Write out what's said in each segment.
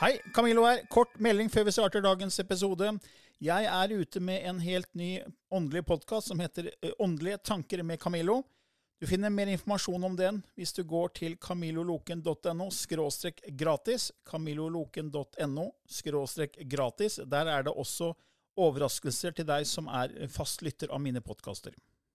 Hei, Camilo her. Kort melding før vi starter dagens episode. Jeg ute med en helt ny åndelig podcast som heter Åndelige tanker med Camilo. Du finner mer informasjon om den hvis du går til camiloloken.no/gratis, camiloloken.no/gratis. Der det også overraskelser til deg som fast lytter av mine podcaster.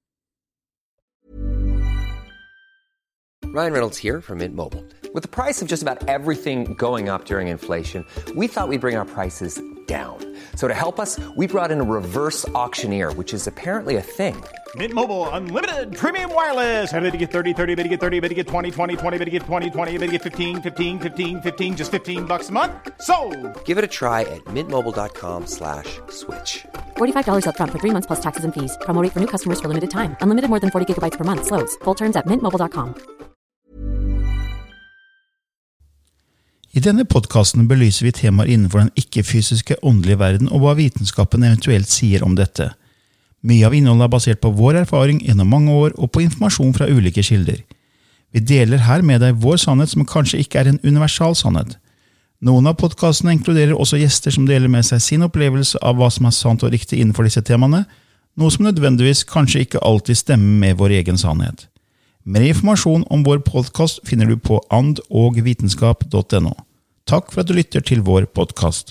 Ryan Reynolds here from Mint Mobile. With the price of just about everything going up during inflation, we thought we'd bring our prices down. So to help us, we brought in a reverse auctioneer, which is apparently a thing. Mint Mobile Unlimited Premium Wireless. How to get 30, 30, bit to get 30, bit to get 20, 20, 20, bit to get 20, 20, bit to get 15, 15, 15, 15, just $15 a month? Sold! Give it a try at mintmobile.com/switch. $45 up front for 3 months plus taxes and fees. Promo rate for new customers for limited time. Unlimited more than 40 gigabytes per month. Slows full terms at mintmobile.com. I denne podcasten belyser vi temaer innenfor den ikke-fysiske åndelige verden og hva vitenskapen eventuelt sier om dette. Mye av innholdet basert på vår erfaring gjennom mange år og på informasjon fra ulike kilder. Vi deler her med deg vår sannhet som kanskje ikke en universal sannhet. Noen av podcastene inkluderer også gjester som deler med seg sin opplevelse av hva som sant og riktig innenfor disse temaene, noe som nødvendigvis kanskje ikke alltid stemmer med vår egen sannhet. Mer informasjon om vår podcast finner du på andogvitenskap.no. Takk for at du lytter til vår podcast.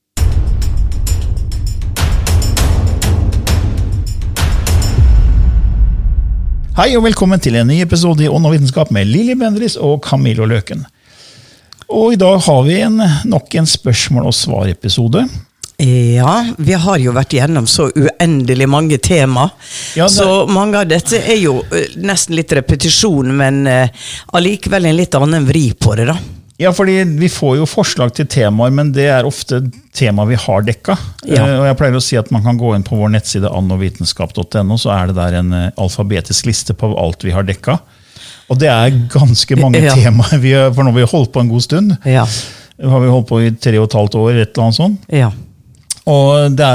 Hei og velkommen til en ny episode i Ånd og vitenskap med Lili Bendriss og Camilo Løken. Og i dag har vi nok en spørsmål- og svar-episode. Ja, vi har jo vært gjennom så uendelig mange tema, ja, så mange av dette jo nesten litt repetisjon, men allikevel en litt annen vri på det da. Ja, fordi vi får jo forslag til temaer, men det ofte tema vi har dekka. Ja. Og jeg pleier å si at man kan gå inn på vår nettside andogvitenskap.no, så det der en alfabetisk liste på alt vi har dekka. Og det ganske mange temaer, for nå har vi holdt på en god stund. Ja. Har vi holdt på i 3,5 år, et eller annet sånt. Ja. Og det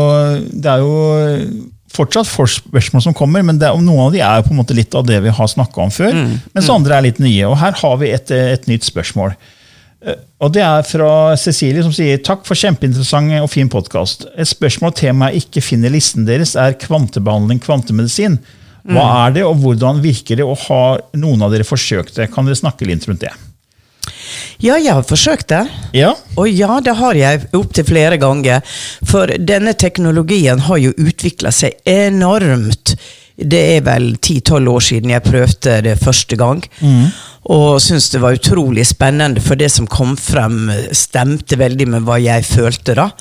jo fortsatt spørsmål som kommer, men noen av de på en måte litt av det vi har snakket om før, mens andre litt nye. Og her har vi et nytt spørsmål. Og det fra Cecilie som sier, takk for kjempeinteressant og fin podcast. Et spørsmål temaet ikke finner listen deres kvantebehandling, kvantemedisin. Hva det, og hvordan virker det, og har noen av dere forsøkt det? Kan dere snakke litt rundt det? Ja, jeg har forsøkt det. Ja. Og ja, det har jeg opp til flere ganger. For denne teknologien har jo utviklet seg enormt. Det vel 10-12 år siden jeg prøvde det første gang. Og synes det var utrolig spennende, for det som kom frem stemte veldig med hva jeg følte da,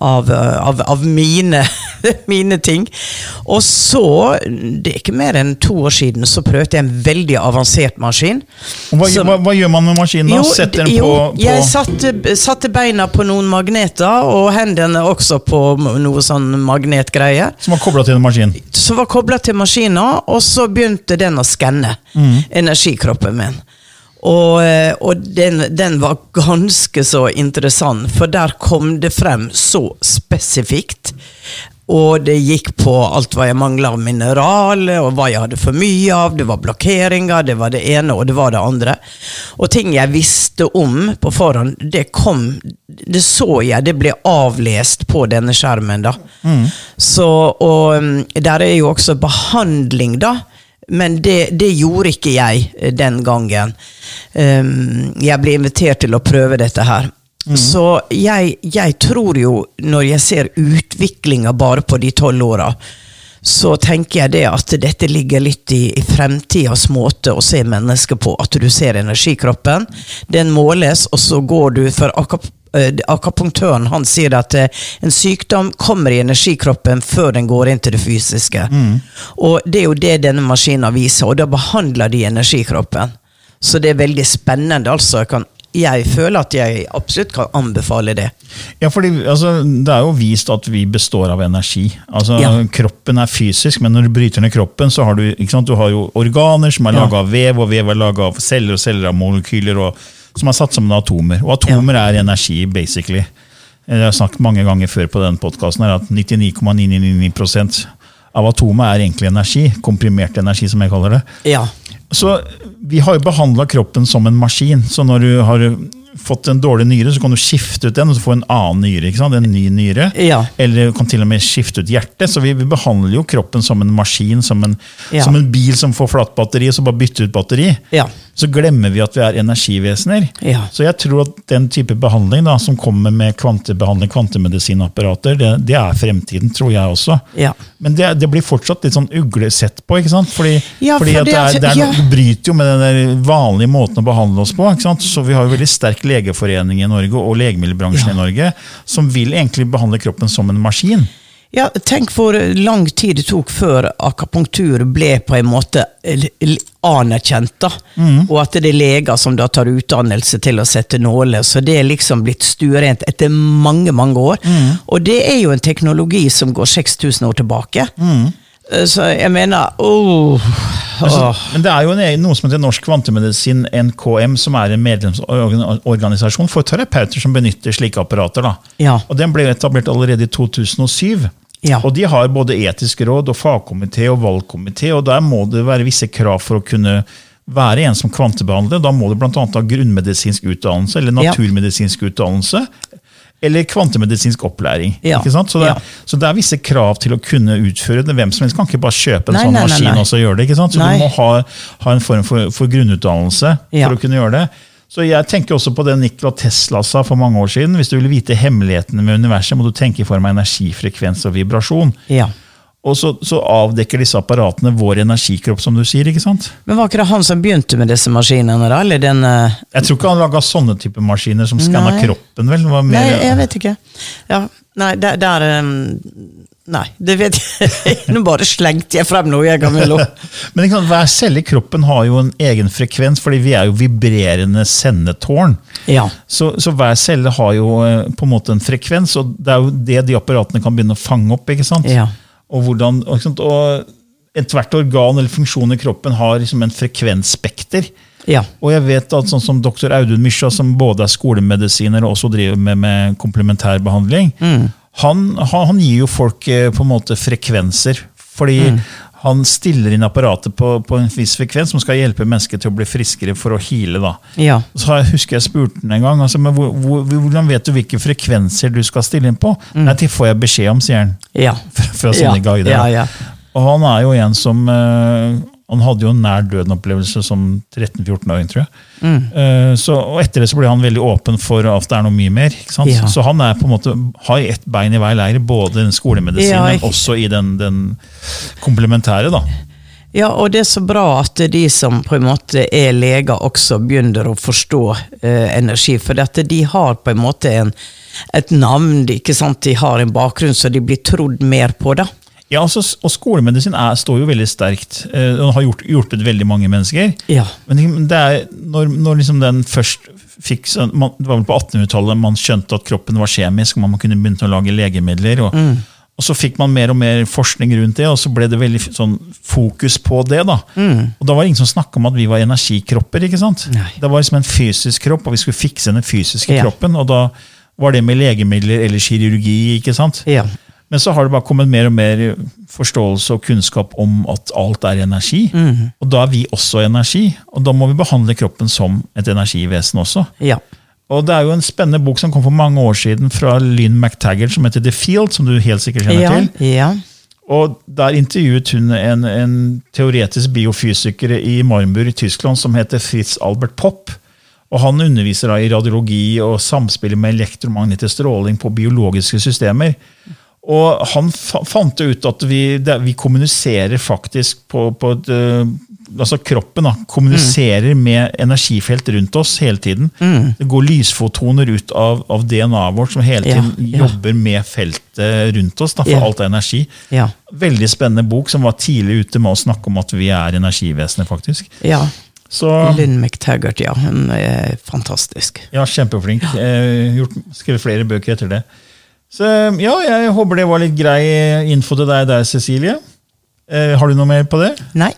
av mine ting. Og så, det ikke mer enn 2 år siden, så prøvde jeg en veldig avansert maskin. Og hva gjør man med maskinen da? Setter den på... Jeg satte beina på noen magneter, og hendene også på noe sånn magnetgreier. Som var koblet til en maskin? Som var koblet til maskinen, og så begynte den å skanne energikroppen min. Og den var ganske så interessant, for der kom det frem så spesifikt, og det gikk på alt hva jeg manglet av mineraler, og hva jeg hadde for mye av, det var blokkeringer, det var det ene og det var det andre. Og ting jeg visste om på forhånd, det så jeg, det ble avlest på denne skjermen da. Så, og der jo også behandling da, men det gjorde ikke jeg den gangen. Jeg ble invitert til å prøve dette her. Så jeg tror jo, når jeg ser utviklingen bare på de 12 årene, så tenker jeg det at dette ligger litt i fremtidens måte å se mennesker på, at du ser energikroppen, den måles, og så går du for akupunktøren, han sier at en sykdom kommer i energikroppen før den går inn til det fysiske. Og det jo det denne maskinen viser, og da behandler de energikroppen. Så det veldig spennende, altså. Jeg føler at jeg absolutt kan anbefale det. Ja, fordi altså, det jo vist at vi består av energi. Altså, kroppen fysisk, men når du bryter ned kroppen, så har du, ikke sant, du har jo organer som laget av vev, og vev laget av celler, og celler av molekyler, og som satt sammen av atomer. Og atomer energi, basically. Jeg har snakket mange ganger før på den podcasten at 99,999% av atomet egentlig energi, komprimert energi som jeg kaller det. Ja. Så vi har jo behandlet kroppen som en maskin, så når du har fått en dårlig nyre, så kan du skifte ut den, og så få en annen nyre, ikke sant? En ny nyre. Ja. Eller du kan til og med skifte ut hjertet, så vi behandler jo kroppen som en maskin, som en bil som får flatt batteri, og så bare bytter ut batteri. Ja. Så glemmer vi at vi er energivesener. Ja. Så jeg tror at den type behandling da, som kommer med kvantebehandling, kvantemedisinapparater, det er fremtiden, tror jeg også. Ja. Men det blir fortsatt litt sånn uglesett på, ikke sant? Fordi for det bryter jo med den der vanlige måten å behandle oss på, ikke sant? Så vi har jo veldig sterk legeforening i Norge, og legemiddelbransjen i Norge, som vil egentlig behandle kroppen som en maskin. Ja, tenk hvor lang tid det tok før akupunktur ble på en måte anerkjent da. Og at det er leger som da tar utdannelse til å sette nåler, så det er liksom blitt stuerent etter mange, mange år. Og det er jo en teknologi som går 6000 år tilbake. Så jeg mener, Men det er jo noe som heter Norsk Kvantemedisin, NKM, som er en medlemsorganisasjon for terapeuter som benytter slike apparater. Da. Ja. Og den ble etablert allerede i 2007. Ja. Og de har både etiske råd og fagkomité og valgkomité, og der må det være visse krav for å kunne være en som kvantebehandler. Da må du blant annet ha grunnmedisinsk utdannelse, eller naturmedisinsk utdannelse, eller kvantemedisinsk opplæring. Ikke sant? Så det er visse krav til å kunne utføre det. Hvem som helst kan ikke bare kjøpe en sånn maskin og så gjøre det. Ikke sant? Så du må ha en form for grunnutdannelse for å kunne gjøre det. Så jeg tenker også på det Nikola Tesla sa for mange år siden. Hvis du vil vite hemmelighetene med universet, må du tenke i form av energi, frekvens og vibrasjon. Ja. Og så avdekker disse apparatene vår energikropp, som du sier, ikke sant? Men var ikke det han som begynte med disse maskinene da? Eller den, Jeg tror ikke han laget sånne type maskiner som skanner kroppen, vel? Nei, jeg vet ikke. Ja, nei, nei, det vet jeg. Nå bare slengte jeg frem noe jeg kan vil. Men hver celle i kroppen har jo en egen frekvens, fordi vi er jo vibrerende sendetårn. Ja. Så hver celle har jo på en måte en frekvens, og det er jo det de apparatene kan begynne å fange opp, ikke sant? Ja. Og ethvert organ eller funksjon i kroppen har liksom en frekvensspekter. Ja. Og jeg vet at sånn som Dr. Audun Mysja, som både er skolemedisiner og også driver med komplementærbehandling, han gir jo folk på en måte frekvenser, fordi han stiller inn apparatet på en viss frekvens som skal hjelpe mennesker til å bli friskere for å heale. Da. Ja. Så husker jeg spurte den en gang, altså, men hvordan vet du hvilke frekvenser du skal stille inn på? Nei, det får jeg beskjed om, sier han. Ja. Fra sine guider. Ja. Og han er jo en som han hadde jo en nær døden-opplevelse som 13-14-åring, tror jeg. Og etter det så ble han veldig åpen for at det er noe mye mer. Ikke sant? Ja. Så han er på en måte, har ett bein i hver leir, både den skolemedisinen, men også i den komplementære. Da. Ja, og det er så bra at de som på en måte er leger også begynner å forstå energi, for dette, de har på en måte et navn, ikke sant? De har en bakgrunn, så de blir trodd mer på det. Ja, og skolemedisin står jo veldig sterkt. Den har hjulpet veldig mange mennesker. Ja. Men det er, når liksom den først fikk, det var vel på 1800-tallet man skjønte at kroppen var kjemisk, og man kunne begynne å lage legemidler, og så fikk man mer og mer forskning rundt det, og så ble det veldig sånn fokus på det. Da. Og da var det ingen som snakket om at vi var energikropper, ikke sant? Nei. Det var liksom en fysisk kropp, og vi skulle fikse den fysiske kroppen, og da var det med legemidler eller kirurgi, ikke sant? Ja. Men så har det bare kommet mer og mer forståelse og kunnskap om at alt er energi. Og da er vi også energi, og da må vi behandle kroppen som et energivesen også. Ja. Og det er jo en spennende bok som kom for mange år siden fra Lynn McTaggart, som heter The Field, som du helt sikkert kjenner til. Ja. Og der intervjuet hun en teoretisk biofysiker i Marburg i Tyskland som heter Fritz Albert Popp. Og han underviser da i radiologi og samspillet med elektromagnetisk stråling på biologiske systemer. Og han fant ut at vi kommuniserer faktisk på altså kroppen kommuniserer med energifelt rundt oss hele tiden. Det går lysfotoner ut av DNA-et vårt som hele tiden jobber med feltet rundt oss, for alt er energi. Ja. Veldig spennende bok som var tidlig ute med å snakke om at vi er energivesener faktisk. Ja. Lynn McTaggart, hun er fantastisk. Ja, kjempeflink. Skrevet flere bøker etter det. Så ja, jeg håper det var litt grei info til deg der, Cecilie. Har du noe mer på det? Nei.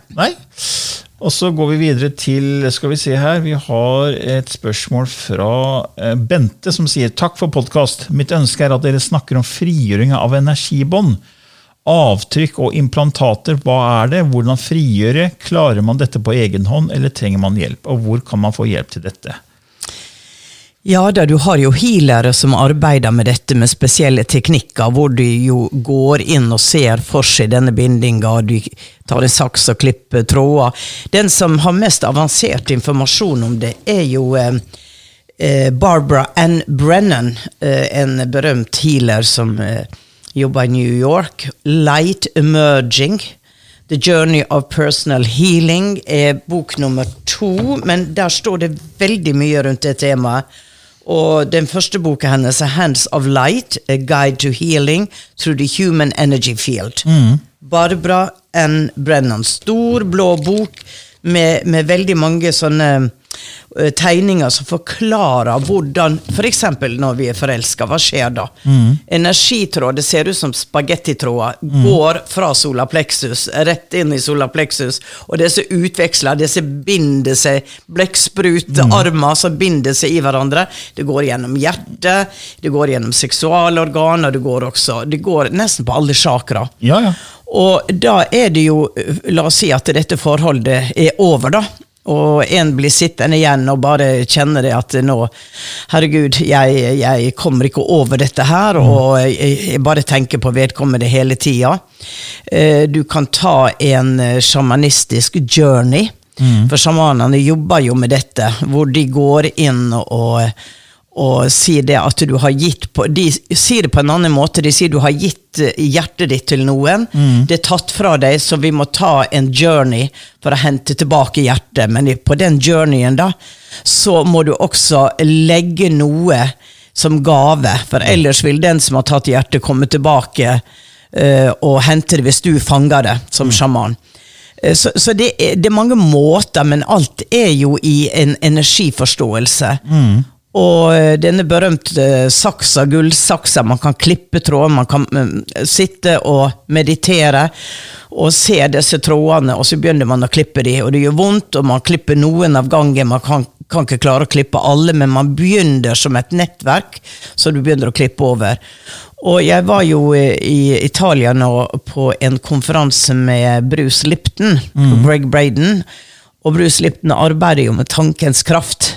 Og så går vi videre til, skal vi se her, vi har et spørsmål fra Bente som sier: takk for podcast. Mitt ønske er at dere snakker om frigjøring av energibånd. Avtrykk og implantater, hva er det? Hvordan frigjøre? Klarer man dette på egen hånd, eller trenger man hjelp? Og hvor kan man få hjelp til dette? Ja, da du har jo healere som arbeider med dette med spesielle teknikker, hvor du jo går inn og ser for seg denne bindinga, og du tar en saks og klipper tråder. Den som har mest avansert informasjon om det jo Barbara Ann Brennan, en berømt healer som jobber i New York. Light Emerging, The Journey of Personal Healing bok nummer 2, men der står det veldig mye rundt det temaet. Og den første boka hennes Hands of Light, A Guide to Healing Through the Human Energy Field. Barbara Ann Brennan, stor blå bok med veldig mange sånne tegninger som forklarer hvordan, for eksempel når vi forelsket, hva skjer da? Energitråd, det ser ut som spagettitråder, går fra solarplexus, rett inn i solarplexus, og disse utveksler, disse binder seg, blekksprut, armer som binder seg i hverandre, det går gjennom hjertet, det går gjennom seksualorgan, og det går nesten på alle chakra. Ja, ja. Og da det jo, la oss si at dette forholdet over da, og en blir sittende igjen og bare kjenner det at nå, herregud, jeg kommer ikke over dette her, og jeg bare tenker på vedkommende hele tida. Du kan ta en shamanistisk journey, for shamanene jobber jo med dette, hvor de går inn og sier det at du har gitt på, de sier det på en annen måte, de sier du har gitt hjertet ditt til noen, det tatt fra deg, så vi må ta en journey for å hente tilbake hjertet, men på den journeyen da, så må du også legge noe som gave, for ellers vil den som har tatt hjertet komme tilbake og hente det hvis du fanger det som shaman. Så det er mange måter, men alt jo i en energiforståelse. Og denne berømte saksa, gullsaksa, man kan klippe tråd, man kan sitte og meditere og se disse trådene, og så begynner man å klippe de, og det gjør vondt, og man klipper noen av gangen, man kan ikke klare å klippe alle, men man begynner som et nettverk, så du begynner å klippe over. Og jeg var jo i Italia nå på en konferanse med Bruce Lipton, og Greg Braden, og Bruce Lipton arbeider jo med tankens kraft,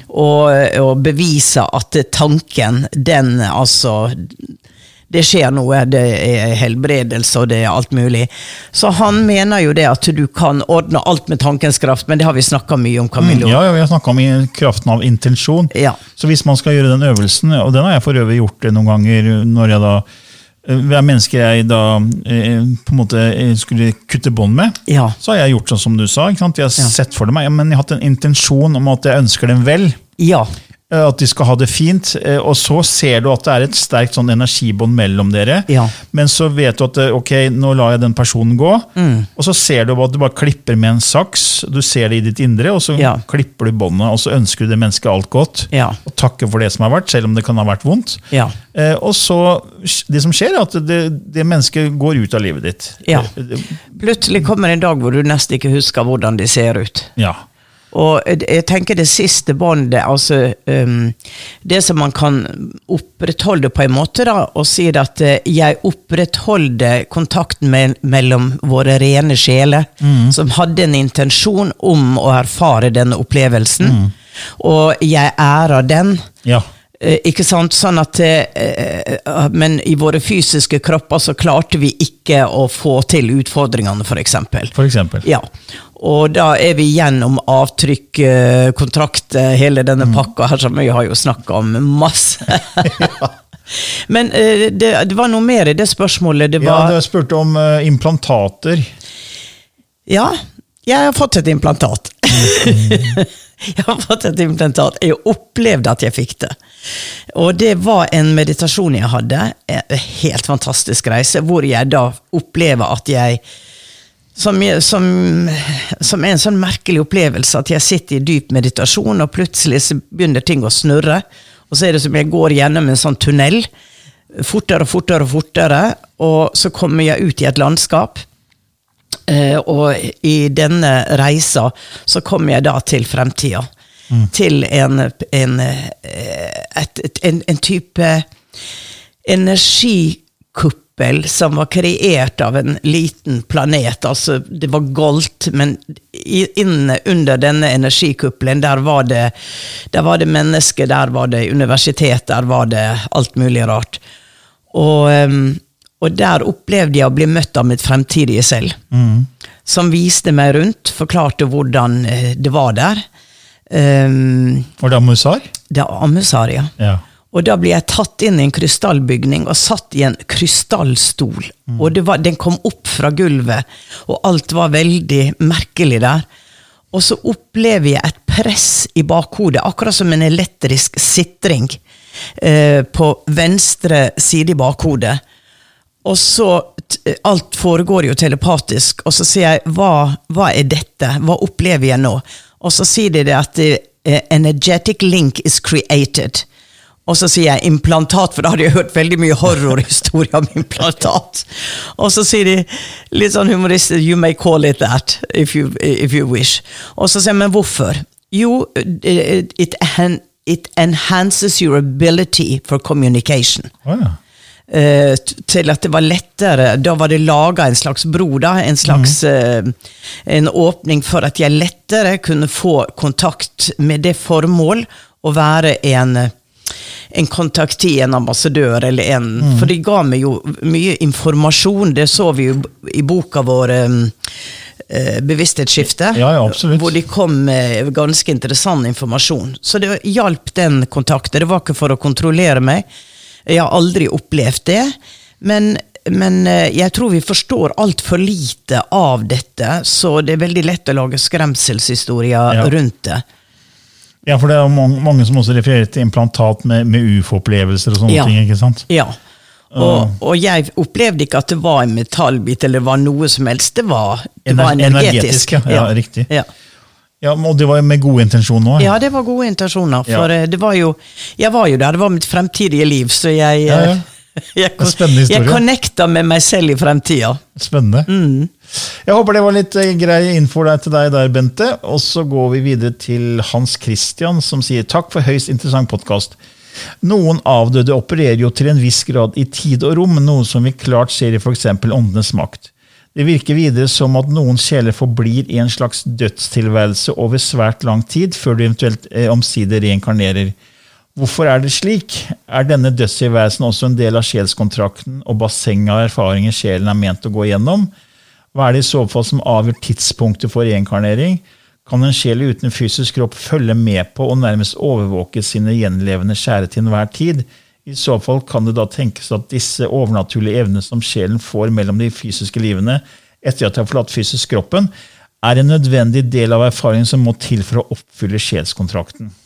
og beviser at tanken, den altså, det skjer noe, det helbredelse, og det alt mulig. Så han mener jo det at du kan ordne alt med tankens kraft, men det har vi snakket mye om, Camillo. Ja, vi har snakket om kraften av intensjon. Ja. Så hvis man skal gjøre den øvelsen, og den har jeg for øvrig gjort noen ganger, når jeg da hver menneske jeg da på en måte skulle kutte bånd med, så har jeg gjort sånn som du sa, ikke sant? Jeg har sett for meg, men jeg har hatt en intensjon om at jeg ønsker dem vel, at de skal ha det fint, og så ser du at det et sterkt sånn energibånd mellom dere, men så vet du at ok, nå lar jeg den personen gå, og så ser du at du bare klipper med en saks, du ser det i ditt indre, og så klipper du båndet, og så ønsker du det mennesket alt godt, og takker for det som har vært, selv om det kan ha vært vondt. Og så, det som skjer at det mennesket går ut av livet ditt. Plutselig kommer en dag hvor du nesten ikke husker hvordan de ser ut. Og jeg tenker det siste båndet, altså det som man kan opprettholde på en måte da, og si at jeg opprettholder kontakten mellom våre rene sjeler, som hadde en intensjon om å erfare denne opplevelsen, og jeg ærer den. Ikke sant? Sånn at men i våre fysiske kropper så klarte vi ikke å få til utfordringene, for eksempel. Ja. Og da vi gjennom avtrykk, kontrakt, hele denne pakka her som vi har jo snakket om masse. Men det var noe mer i det spørsmålet. Det var... du spurte om implantater. Ja, jeg har fått et implantat. Jeg har fått et implantat. Jeg opplevde at jeg fikk det. Og det var en meditasjon jeg hadde, en helt fantastisk reise, hvor jeg da opplever at jeg, som en sånn merkelig opplevelse, at jeg sitter i dyp meditasjon, og plutselig så begynner ting å snurre, og så det som jeg går gjennom en sånn tunnel, fortere og fortere og fortere, og så kommer jeg ut i et landskap, og i denne reisa så kommer jeg da til fremtida, til en type energikupp kuppel som var kreert av en liten planet, altså det var goldt, men inne under denne energikuppelen, der var det mennesker, der var det universitet, der var det alt mulig rart. Og der opplevde jeg å bli møtt av mitt fremtidige selv, som viste meg rundt, forklarte hvordan det var der. Var det Amusar? Det var Amusar, ja. Og da ble jeg tatt inn i en krystallbygning og satt i en krystallstol. Og den kom opp fra gulvet, og alt var veldig merkelig der. Og så opplever jeg et press i bakhodet, akkurat som en elektrisk sitring på venstre side i bakhodet. Og så, alt foregår jo telepatisk, og så sier jeg, hva er dette? Hva opplever jeg nå? Og så sier de det at energetic link is created. Og så sier jeg implantat, for da hadde jeg hørt veldig mye horrorhistorie om implantat. Og så sier de, litt sånn humoristisk, you may call it that, if you wish. Og så sier jeg, men hvorfor? Jo, it enhances your ability for communication. Til at det var lettere, da var det laget en slags bro da, en slags en åpning for at jeg lettere kunne få kontakt med det formål å være en kontakti, en ambassadør eller for de ga meg jo mye informasjon, det så vi jo i boka vår bevissthetsskifte, hvor de kom med ganske interessant informasjon, så det hjalp den kontakten, det var ikke for å kontrollere meg, jeg har aldri opplevd det, men jeg tror vi forstår alt for lite av dette, så det er veldig lett å lage skremselshistorier rundt det. Ja, for det er mange som også refererer til implantat med UFO-opplevelser og sånne ting, ikke sant? Ja, og jeg opplevde ikke at det var en metallbit, eller det var noe som helst, det var energetisk. Ja, riktig. Ja, og det var jo med gode intensjoner også. Ja, det var gode intensjoner, for det var jo, jeg var jo der, det var mitt fremtidige liv, så jeg connecta med meg selv i fremtiden. Spennende. Jeg håper det var litt grei info til deg der, Bente, og så går vi videre til Hans Christian, som sier takk for høyst interessant podcast. Noen avdøde opererer jo til en viss grad i tid og rom, noe som vi klart ser i for eksempel åndenes makt. Det virker videre som at noen sjeler forblir i en slags dødstilværelse over svært lang tid, før de eventuelt omsider reinkarnerer. Hvorfor er det slik? Er denne dødstilværelsen også en del av sjelskontrakten og bassenget av erfaringer sjelen er ment å gå igjennom? Hva er det i så fall som avgjør tidspunktet for reinkarnering? Kan en sjel uten fysisk kropp følge med på og nærmest overvåke sine gjenlevende kjære til enhver tid? I så fall kan det da tenkes at disse overnaturlige evnene som sjelen får mellom de fysiske livene etter at de har forlatt fysisk kroppen, er en nødvendig del av erfaringen som må til for å oppfylle sjelskontrakten.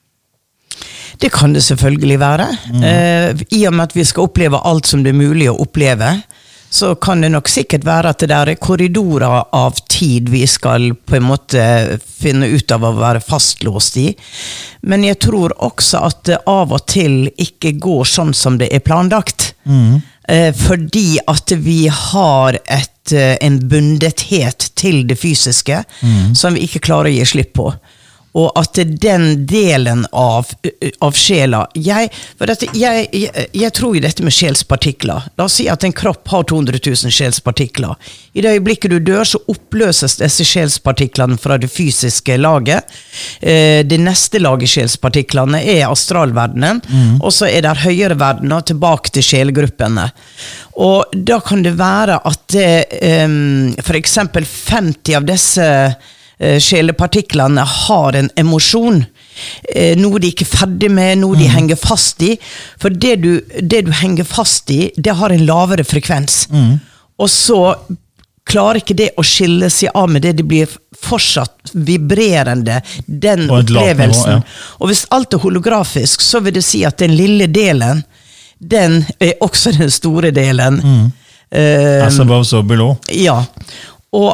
Det kan det selvfølgelig være. I og med at vi skal oppleve alt som det er mulig å oppleve, så kan det nok sikkert være at det er korridorer av tid vi skal på en måte finne ut av å være fastlåst i. Men jeg tror også at det av og til ikke går sånn som det er planlagt. Fordi at vi har en bundethet til det fysiske som vi ikke klarer å gi slipp på. Og at den delen av sjela, jeg tror i dette med sjelspartikler. La oss si at en kropp har 200 000 sjelspartikler. I det øyeblikket du dør, så oppløses disse sjelspartiklene fra det fysiske laget. Det neste laget sjelspartiklene er astralverdenen, og så er det høyere verdener tilbake til sjelgruppene. Og da kan det være at for eksempel 50 av disse sjelepartiklene har en emosjon, noe de ikke er ferdig med, noe de henger fast i, for det du henger fast i, det har en lavere frekvens, og så klarer ikke det å skille seg av med det, det blir fortsatt vibrerende, den opplevelsen, og hvis alt er holografisk, så vil det si at den lille delen, den er også den store delen. As above, so below. Ja, og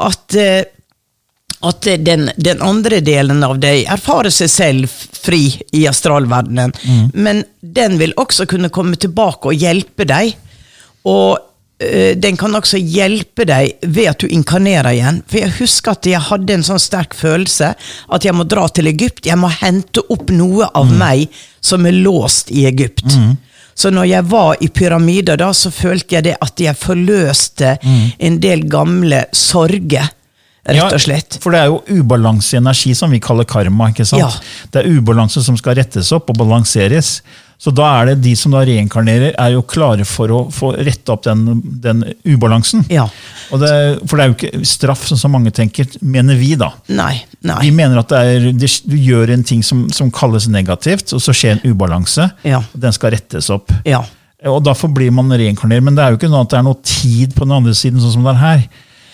at den andre delen av deg erfarer seg selv fri i astralverdenen, men den vil også kunne komme tilbake og hjelpe deg, og den kan også hjelpe deg ved at du inkarnerer igjen, for jeg husker at jeg hadde en sånn sterk følelse at jeg må dra til Egypt, jeg må hente opp noe av meg som er låst i Egypt, Så når jeg var i pyramider da, så følte jeg det at jeg forløste en del gamle sorger, rett og slett. Ja, for det jo ubalanse i energi som vi kaller karma, ikke sant? Ja. Det ubalanse som skal rettes opp og balanseres. Så da det de som da reinkarnerer, jo klare for å få rette opp den ubalansen. Ja. Og for det jo ikke straff, som mange tenker, mener vi da. Nei. Vi mener at du gjør en ting som kalles negativt, og så skjer en ubalanse, og den skal rettes opp. Ja. Og derfor blir man reinkarneret, men det jo ikke sånn at det noe tid på den andre siden, sånn som det her.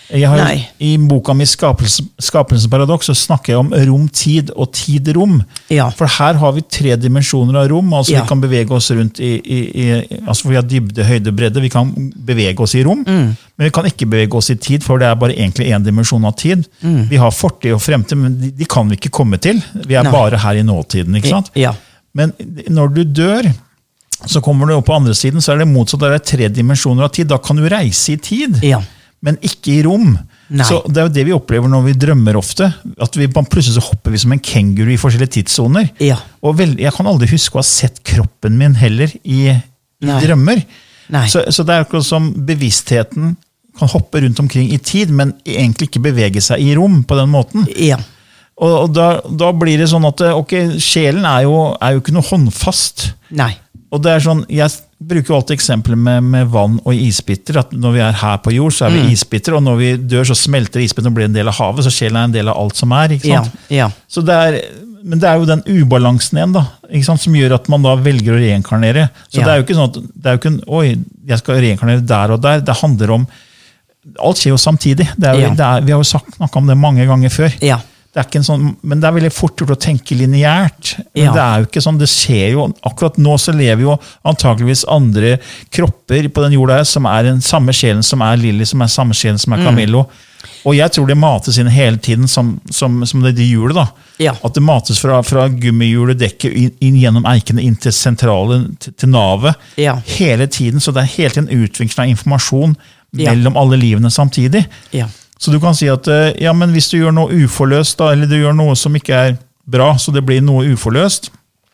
I boka mi Skapelsens paradoks så snakker jeg om rom-tid og tid-rom. Ja. For her har vi 3 dimensjoner av rom, altså vi kan bevege oss rundt altså vi har dybde, høyde, bredde, vi kan bevege oss i rom, men vi kan ikke bevege oss i tid, for det bare egentlig en dimensjon av tid. Vi har fortid og fremtid, men de kan vi ikke komme til. Vi bare her i nåtiden, ikke sant? Ja. Men når du dør, så kommer du opp på andre siden, så det motsatt, det 3 dimensjoner av tid, da kan du reise i tid. Ja. Men ikke i rom. Nei. Så det jo det vi opplever når vi drømmer ofte, at plutselig så hopper vi som en kenguru i forskjellige tidszoner. Ja. Og jeg kan aldri huske å ha sett kroppen min heller i drømmer. Nei. Så det akkurat som bevisstheten kan hoppe rundt omkring i tid, men egentlig ikke bevege seg i rom på den måten. Ja. Og da blir det sånn at sjelen jo ikke noe håndfast. Nei. Og det sånn, jeg bruker jo alltid eksempler med vann og isbitter, at når vi her på jord, så vi isbitter, og når vi dør, så smelter isbitter og blir en del av havet, så sjelen en del av alt som ikke sant? Ja. Så men det jo den ubalansen igjen, da, ikke sant, som gjør at man da velger å reinkarnere. Så det jo ikke sånn at, det jo ikke oi, jeg skal reinkarnere der og der, det handler om, alt skjer jo samtidig, vi har jo snakket om det mange ganger før. Ja. Det ikke en sånn, men det veldig fort gjort å tenke lineært. Men det jo ikke sånn, det skjer jo, akkurat nå så lever jo antageligvis andre kropper på den jorda som den samme sjelen som Lily, som samme sjelen som Camillo. Og jeg tror det mates inn hele tiden som det hjulet da. Ja. At det mates fra gummihjulet, dekket, inn gjennom eikene, inn til sentralen, til navet. Ja. Hele tiden, så det hele tiden utvikling av informasjon mellom alle livene samtidig. Ja. Så du kan si at men hvis du gjør noe uforløst, da, eller du gjør noe som ikke bra, så det blir noe uforløst,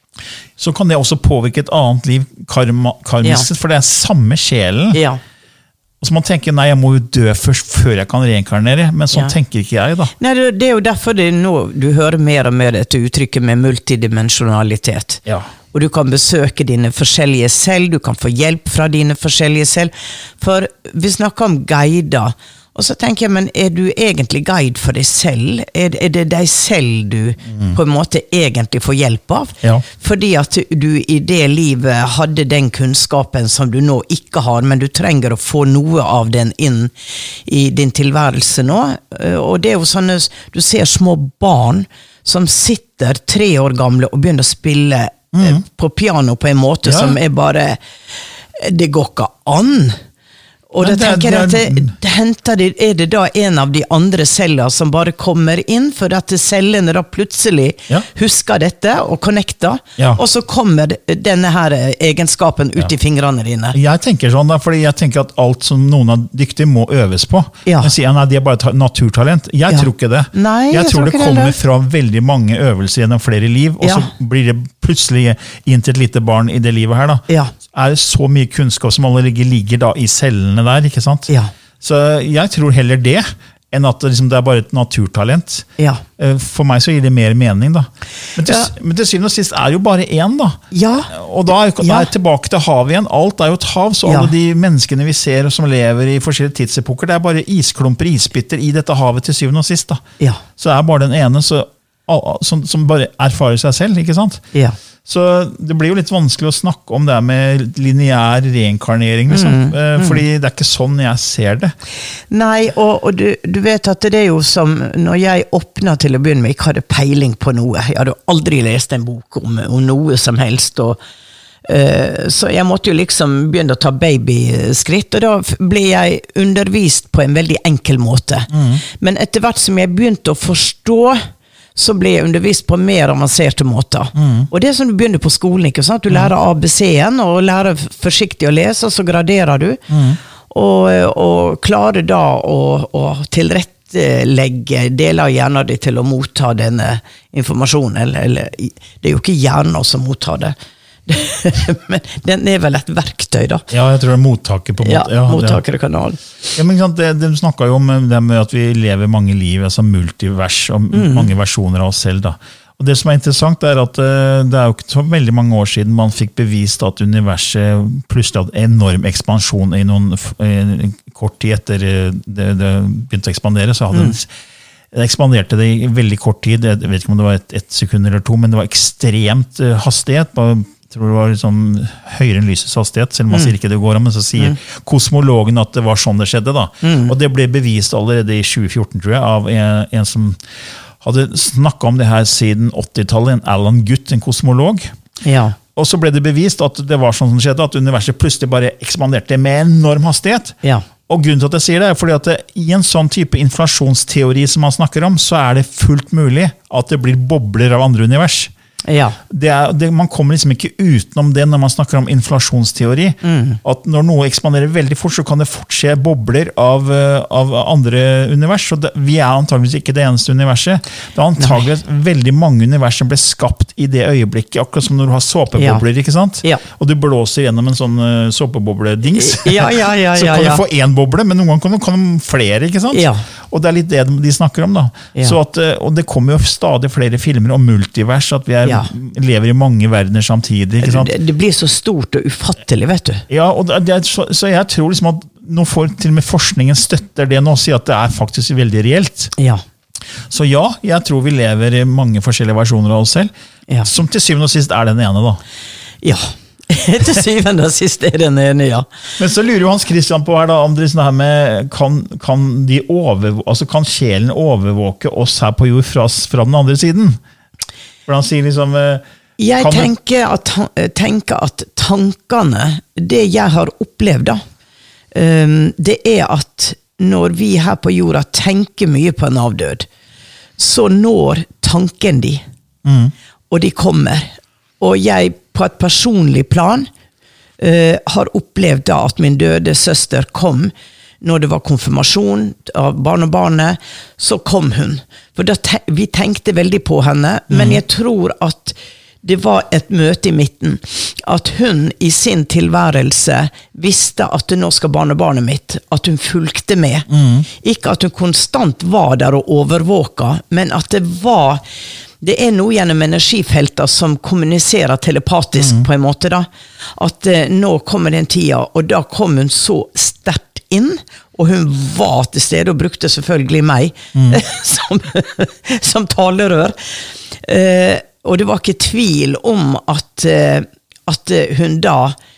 så kan det også påvirke et annet liv karmisk, for det samme sjelen. Ja. Og så man tenker, nei, jeg må jo dø først før jeg kan reinkarnere, men sånn tenker ikke jeg da. Nei, det jo derfor det nå du hører mer og mer dette uttrykket med multidimensjonalitet. Ja. Og du kan besøke dine forskjellige selv, du kan få hjelp fra dine forskjellige selv, for vi snakker om guider. Og så tenker jeg, men du egentlig guide for deg selv? Det deg selv du på en måte egentlig får hjelp av? Ja. Fordi at du i det livet hadde den kunnskapen som du nå ikke har, men du trenger å få noe av den inn i din tilværelse nå. Og det jo sånne, du ser små barn som sitter 3 år gamle og begynner å spille på piano på en måte som bare, det går ikke an. Og da tenker jeg at det da en av de andre celler som bare kommer inn, for at cellene da plutselig husker dette og connecter, og så kommer denne her egenskapen ut i fingrene dine. Jeg tenker sånn da, fordi jeg tenker at alt som noen dyktige må øves på. Jeg sier, nei, de bare naturtalent. Jeg tror ikke det. Nei, jeg tror det kommer fra veldig mange øvelser gjennom flere liv, og så blir det plutselig inn til et lite barn i det livet her da. Det så mye kunnskap som allerede ligger da i cellene der, ikke sant? Ja. Så jeg tror heller det, enn at det bare et naturtalent. Ja. For meg så gir det mer mening da. Men til syvende og sist jo bare én da. Ja. Og da jeg tilbake til havet igjen. Alt jo et hav, så alle de menneskene vi ser som lever i forskjellige tidsepoker, det bare isklumper, isbitter i dette havet til syvende og sist da. Ja. Så det bare den ene som bare erfarer seg selv, ikke sant? Ja. Så det blir jo litt vanskelig å snakke om det med lineær reinkarnering, liksom. Fordi det ikke sånn jeg ser det. Nei, og du vet at det jo som, når jeg åpnet til å begynne med, ikke hadde peiling på noe. Jeg hadde aldri lest en bok om noe som helst, så jeg måtte jo liksom begynne å ta babyskritt, og da ble jeg undervist på en veldig enkel måte. Men etter hvert som jeg begynte å forstå, så ble jeg undervist på mer avanserte måter. Og det som du begynner på skolen, ikke sant? Du lærer ABC-en, og lærer forsiktig å lese, og så graderer du. Og klarer da å tilrettelegge deler av hjernen din til å motta denne informasjonen. Eller, det jo ikke hjernen som mottar det. Men den vel et verktøy da. Ja, jeg tror det mottaker på en måte. Ja, mottakerkanal. Ja, men de snakket jo om det med at vi lever mange liv, altså multivers, og mange versjoner av oss selv da. Og det som interessant at det jo ikke så veldig mange år siden man fikk bevist at universet plutselig hadde enorm ekspansjon i noen kort tid etter det begynte å ekspandere, så hadde det ekspanderte det i veldig kort tid, jeg vet ikke om det var ett sekund eller to, men det var ekstremt hastighet, jeg tror det var liksom høyere enn lysets hastighet, selv om man sier ikke det går om, men så sier kosmologen at det var sånn det skjedde da. Og det ble bevist allerede i 2014, tror jeg, av en som hadde snakket om det her siden 80-tallet, en Alan Guth, en kosmolog. Ja. Og så ble det bevist at det var sånn som skjedde, at universet plutselig bare ekspanderte med enorm hastighet. Ja. Og grunnen til at jeg sier det fordi at i en sånn type inflasjonsteori som man snakker om, så det fullt mulig at det blir bobler av andre univers. Ja. Man kommer liksom ikke utenom det når man snakker om inflasjonsteori. At når noe ekspanderer veldig fort, så kan det fort skje bobler av andre univers. Og vi antageligvis ikke det eneste universet. Det antageligvis veldig mange univers som ble skapt i det øyeblikket, akkurat som når du har såpebobler, ikke sant? Ja. Og du blåser gjennom en sånn såpebobledings. Ja. Så kan du få en boble, men noen ganger kan du flere, ikke sant? Ja. Og det litt det de snakker om da. Ja. Så og det kommer jo stadig flere filmer om multivers, at vi lever i mange verdener samtidig. Ikke sant? Det blir så stort og ufattelig, vet du. Ja, og så jeg tror liksom at nå får til og med forskningen støtter det nå, og sier at det faktisk veldig reelt. Ja. Så ja, jeg tror vi lever i mange forskjellige versjoner av oss selv, som til syvende og sist den ene da. Ja, til syvende og sist den ene, ja. Men så lurer jo Hans Christian på her da, om det sånn her med, kan sjelen overvåke oss her på jord fra den andre siden? For han sier liksom... Jeg tenker at tankene, det jeg har opplevd da, det at når vi her på jorda tenker mye på en avdød, så når tanken de, og de kommer. Og jeg på et personlig plan har opplevd da at min døde søster kom, når det var konfirmasjon av barnebarnet, så kom hun. For vi tenkte veldig på henne, men jeg tror at det var et møte i midten, at hun i sin tilværelse visste at nå skal barnebarnet mitt, at hun fulgte med. Ikke at hun konstant var der og overvåka, men at det noe gjennom energifelter som kommuniserer telepatisk på en måte da, at nå kommer den tida, og da kom hun så sterkt inn, og hun var til stede og brukte selvfølgelig meg som talerør. Og det var ikke tvil om at hun da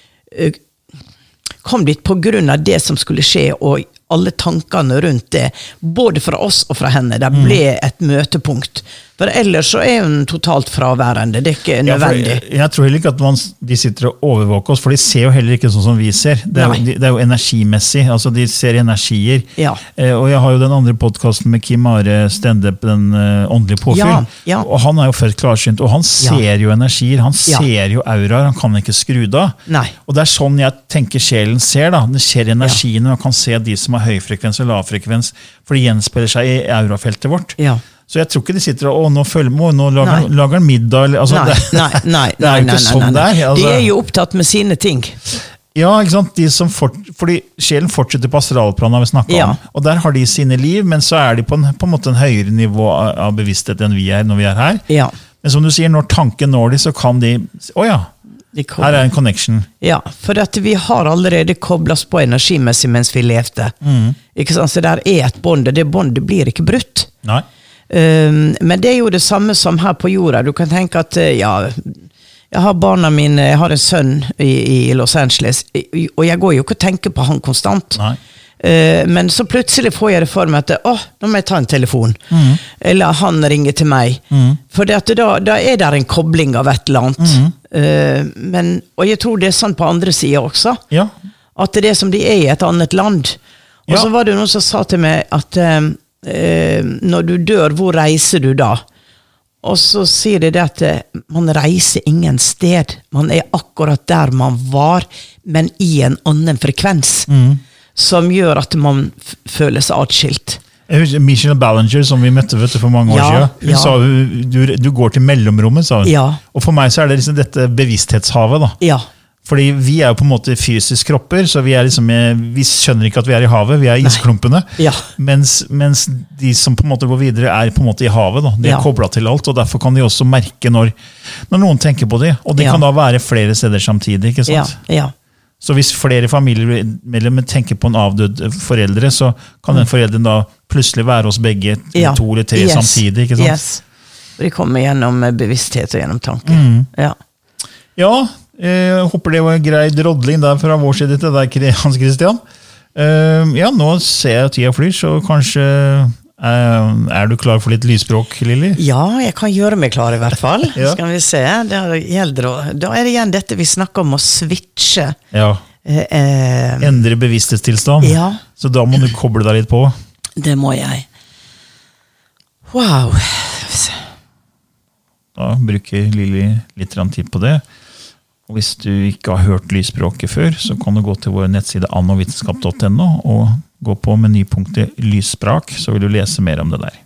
kom dit på grunn av det som skulle skje, og alle tankene rundt det, både fra oss og fra henne, det ble et møtepunkt. For ellers så hun totalt fraværende, det ikke nødvendig. Jeg tror heller ikke at de sitter og overvåker oss, for de ser jo heller ikke sånn som vi ser. Det jo energimessig, altså de ser energier. Ja. Og jeg har jo den andre podcasten med Kim Are Stendepp, den åndelige påfyll, og han jo født klarsynt, og han ser jo energier, han ser jo auraer, han kan ikke skru det av. Nei. Og det sånn jeg tenker sjelen ser da, det ser energiene, og kan se de som har høy frekvens og lav frekvens, for det gjenspiller seg i aurafeltet vårt. Ja. Så jeg tror ikke de sitter og nå lager han middag. Altså, nei, det jo ikke sånn det altså. De jo opptatt med sine ting. Ja, ikke sant? Fordi sjelen fortsetter på astralplanet vi snakket om, og der har de sine liv, men så de på en måte en høyere nivå av bevissthet enn vi når vi her. Ja. Men som du sier, når tanken når de, så kan de, her en connection. Ja, for at vi har allerede koblet oss på energimessig mens vi levde. Ikke sant? Så der et bånd, og det båndet blir ikke brutt. Nei. Men det jo det samme som her på jorda. Du kan tenke at jeg har barna mine, jeg har en sønn i Los Angeles, og jeg går jo ikke og tenker på han konstant. Nei. Men så plutselig får jeg det for meg at nå må jeg ta en telefon, eller han ringer til meg, for da det en kobling av et eller annet. Og jeg tror det sånn på andre siden også, at det som de i et annet land. Og så var det noen som sa til meg at når du dør, hvor reiser du da? Og så sier de det at man reiser ingen sted, man akkurat der man var, men i en annen frekvens, som gjør at man føler seg atskilt. Michelle Ballinger, som vi møtte for mange år siden, hun sa du går til mellomrommet, sa hun. Ja. Og for meg så det liksom dette bevissthetshavet. Da. Ja. Fordi vi jo på en måte fysisk kropper, så vi liksom, vi skjønner ikke at vi i havet, vi isklumpene. Ja. Mens de som på en måte går videre på en måte i havet. Da. De koblet til alt, og derfor kan de også merke når noen tenker på det. Og det kan da være flere steder samtidig, ikke sant? Ja. Så hvis flere familiemedlemmer tenker på en avdød foreldre, så kan den foreldren da plutselig være hos begge 2 eller 3 samtidig, ikke sant? Yes. De kommer gjennom bevissthet og gjennom tanke. Ja, jeg håper det var en grei drodling der fra vår side til deg, Hans Christian. Ja, nå ser jeg at tida flyr, så kanskje du klar for litt lysspråk, Lili? Ja, jeg kan gjøre meg klar i hvert fall. Skal vi se, da det igjen dette vi snakker om å switche. Ja, endre bevissthetstilstand. Ja. Så da må du koble deg litt på. Det må jeg. Wow. Da bruker Lili litt tid på det. Og hvis du ikke har hørt lysspråket før, så kan du gå til vår nettside annovitenskap.no og gå på menypunktet lysspråk, så vil du lese mer om det der.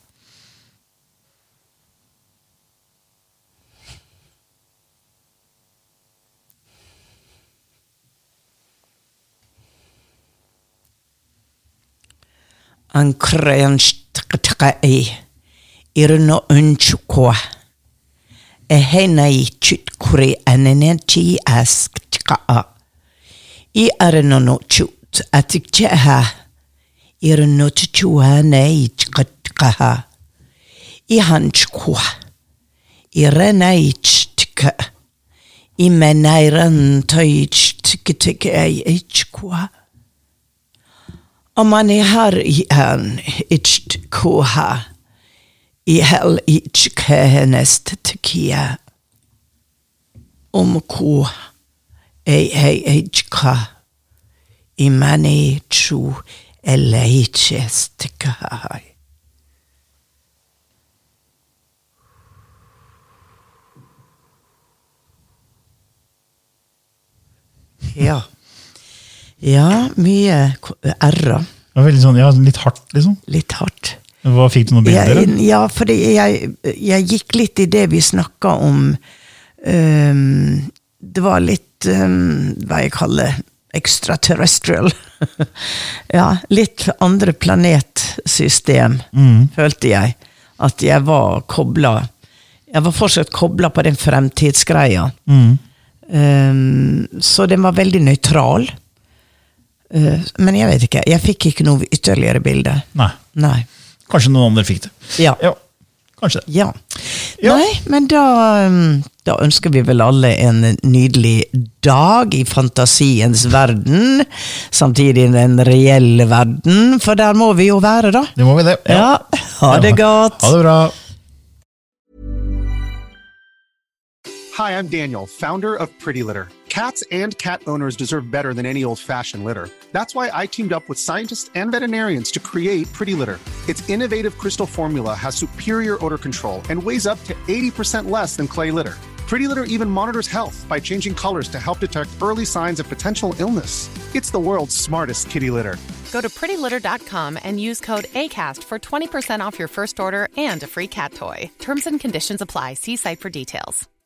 Ankreanstqtqai irno unchukwa Ehenai chutkuri anenenti asktka. I no chut atikcheha. No chua nei chkatkaha. I hanchkwa. Renai chtka. I menairan toichtkitike ichkwa. Omani har han ichtkwa. I hel ichkehenest tekia. Omko ichka. I mani chu eleichestka. Ja. Ja, mye R-er. Det var veldig sånn, litt hardt, liksom. Litt hardt. Hva fikk du noen bilder? Ja, fordi jeg gikk litt i det vi snakket om. Det var litt, hva jeg kaller extraterrestrial. Ja, litt andre planetsystem, følte jeg. At jeg var koblet. Jeg var fortsatt koblet på den fremtidsgreia. Så den var veldig nøytral. Men jeg vet ikke, jeg fikk ikke noe ytterligere bilde. Nei. Kanskje noen andre fikk det. Ja. Kanskje det. Ja. Nei, men da ønsker vi vel alle en nydelig dag i fantasiens verden, samtidig i den reelle verden, for der må vi jo være da. Det må vi det. Ja. Ha det godt. Ha det bra. Hi, I'm Daniel, founder of Pretty Litter. Cats and cat owners deserve better than any old-fashioned litter. That's why I teamed up with scientists and veterinarians to create Pretty Litter. Its innovative crystal formula has superior odor control and weighs up to 80% less than clay litter. Pretty Litter even monitors health by changing colors to help detect early signs of potential illness. It's the world's smartest kitty litter. Go to prettylitter.com and use code ACAST for 20% off your first order and a free cat toy. Terms and conditions apply. See site for details.